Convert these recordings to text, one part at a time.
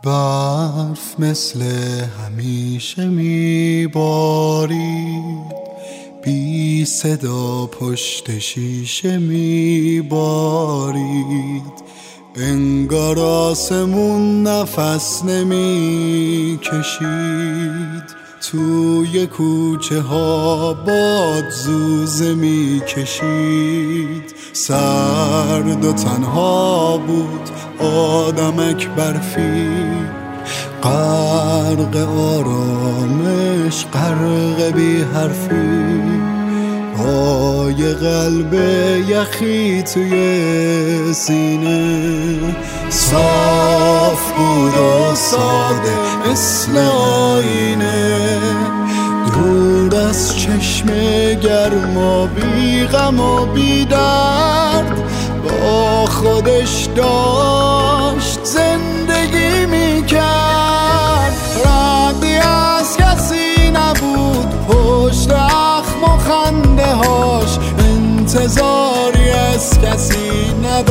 برف مثل همیشه میبارید، بی صدا پشت شیشه میبارید. انگار آسمون نفس نمی کشید، توی کوچه ها باد زوزه می کشید. سرد و تنها بود آدمک برفی، غرق آرامش، غرق بی حرفی. پای قلب یخی توی سینه، صاف بود و ساده مثل آینه. دور از چشم گرم و بی غم و بی درد، با خودش داشت زندگی میکرد. ردی از کسی نبود پشت اخم و خنده هاش، انتظاری از کسی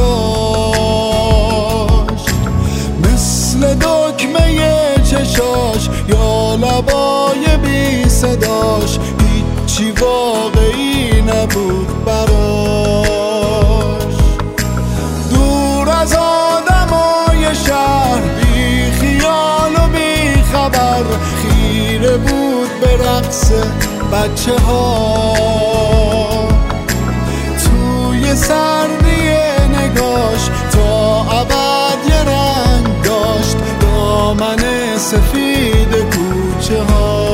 نداشت. مثل دکمه چشاش یا لبای بی صداش، هیچی واقعی نبود براش. دور از آدمای شهر، بی خیال و بی خبر، خیره بود به رقص بچه ها. توی سردی نگاش تا ابد یه رنگ داشت، دامن سفید کوچه ها.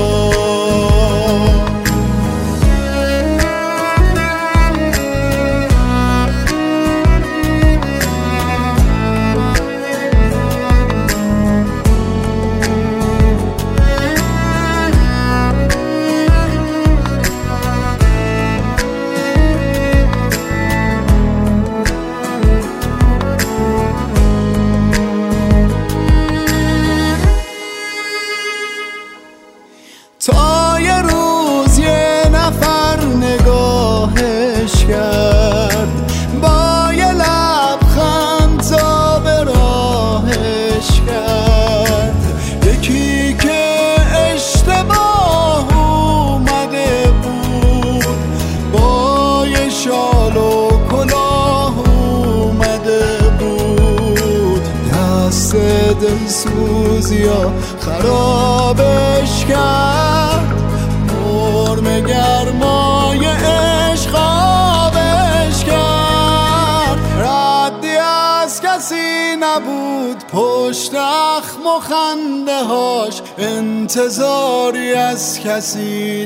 تا یه روز یه نفر نگاهش کرد، با یه لبخند تا به راهش کرد. یکی که اشتباه اومده بود، با یه شال و کلاه اومده بود. دست دلسوزیا خرابش کرد، مرم گرمای عشق آبش کرد. ردی از کسی نبود پشت اخم و خنده هاش، انتظاری از کسی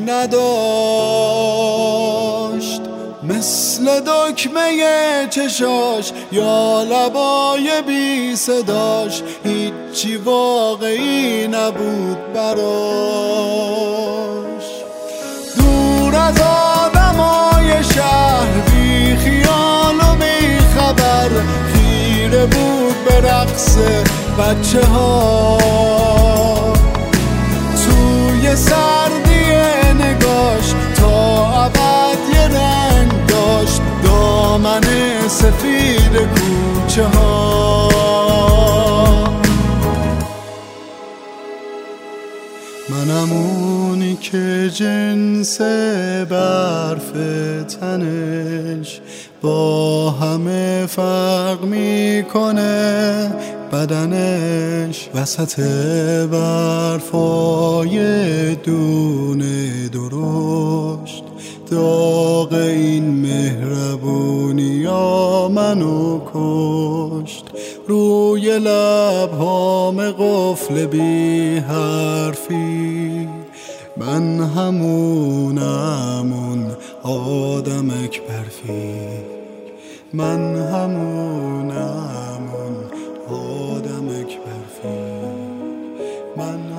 نداشت. مثل دکمه چشاش یا لبای بی صداش، هیچی واقعی نبود براش. دور از آدمای شهر، بی خیال و بی خبر، خیره بود به رقص بچه ها. توی سردی نگاش تا ابد یه رنگ داشت، دامن سفید کوچه ها. منم اونی که جنس برف تنش با همه فرق میکنه بدنش. وسط برفای دونه درشت، داغ این مهربونیا منو کشت. روی لبهام قفل بی حرفی، من همون آدمک برفی. من همون آدمک برفی. من